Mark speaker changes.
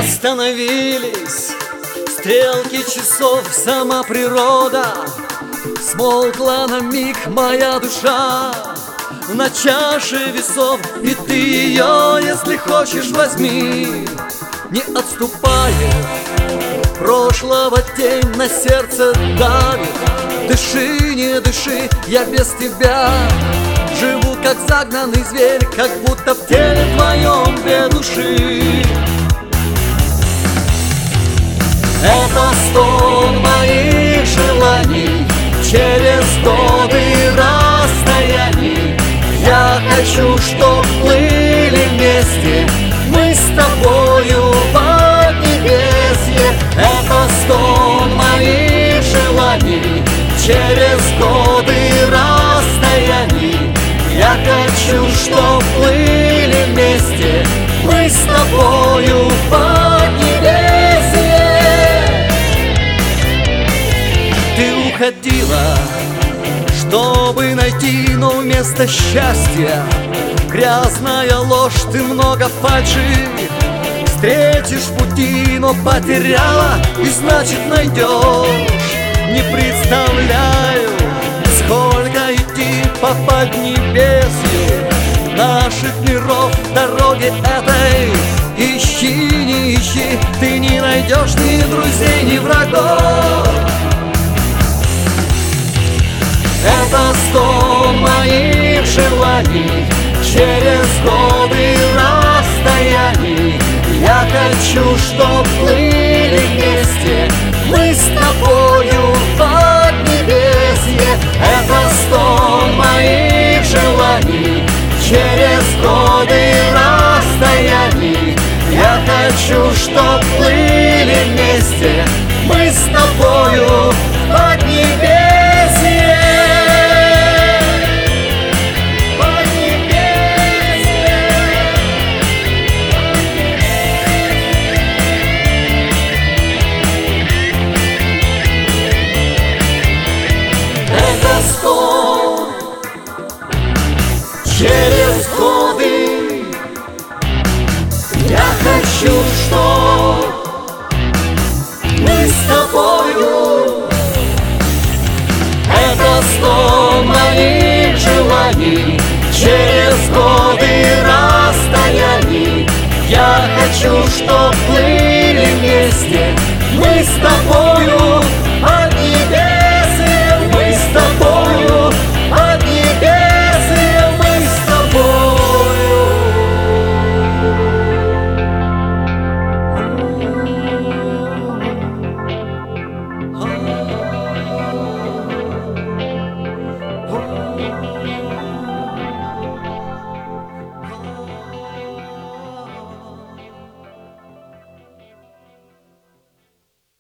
Speaker 1: Остановились стрелки часов, сама природа. Смолкла на миг моя душа на чаше весов, и ты ее, если хочешь, возьми. Не отступая, прошлого тень на сердце давит. Дыши, не дыши, я без тебя живу, как загнанный зверь, как будто в теле твоем две души. Это стон моих желаний через годы расстояний. Я хочу, чтоб плыли вместе мы с тобою в поднебесье. Это стон моих желаний через годы расстояний. Я хочу, чтоб плыли вместе мы с тобою в поднебесье. Ты уходила, чтобы найти, но вместо счастья грязная ложь, ты много фальши встретишь в пути, но потеряла, и значит найдешь. Не представляю, сколько идти по поднебесью наших миров дороги этой. Ищи, не ищи, ты не найдешь ни друзей, ни врагов. Это стон моих желаний через годы расстояний. Я хочу, чтоб плыли вместе мы с тобою в поднебесье. Это стон моих желаний через годы расстояний. Я хочу, чтоб плыли вместе мы с тобою в поднебесье. Через годы я хочу, чтоб мы с тобою. Это стон моих желаний через годы расстояний. Я хочу, чтоб плыли вместе мы с тобою.